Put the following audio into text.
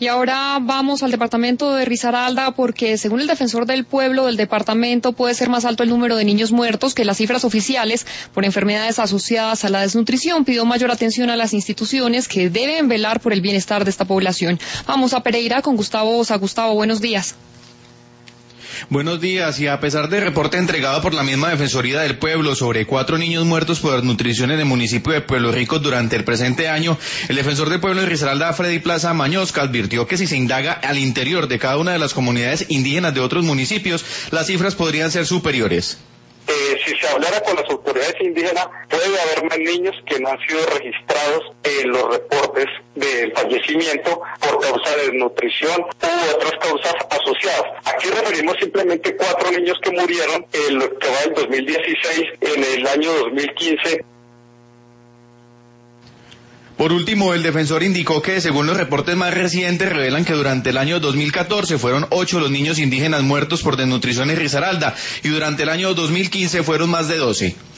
Y ahora vamos al departamento de Risaralda porque según el defensor del pueblo del departamento puede ser más alto el número de niños muertos que las cifras oficiales por enfermedades asociadas a la desnutrición. Pidió mayor atención a las instituciones que deben velar por el bienestar de esta población. Vamos a Pereira con Gustavo Osa. Gustavo, buenos días. Buenos días, y a pesar del reporte entregado por la misma Defensoría del Pueblo sobre 4 niños muertos por desnutrición en el municipio de Pueblo Rico durante el presente año, el defensor del pueblo de Risaralda, Freddy Plaza Mañosca, advirtió que si se indaga al interior de cada una de las comunidades indígenas de otros municipios, las cifras podrían ser superiores. Si se hablara con las autoridades indígenas, puede haber más niños que no han sido registrados en los reportes del fallecimiento por causa de desnutrición u otras causas asociadas. Aquí referimos simplemente 4 niños que murieron en lo que va del 2016, en el año 2015. Por último, el defensor indicó que según los reportes más recientes revelan que durante el año 2014 fueron 8 los niños indígenas muertos por desnutrición en Risaralda y durante el año 2015 fueron más de 12.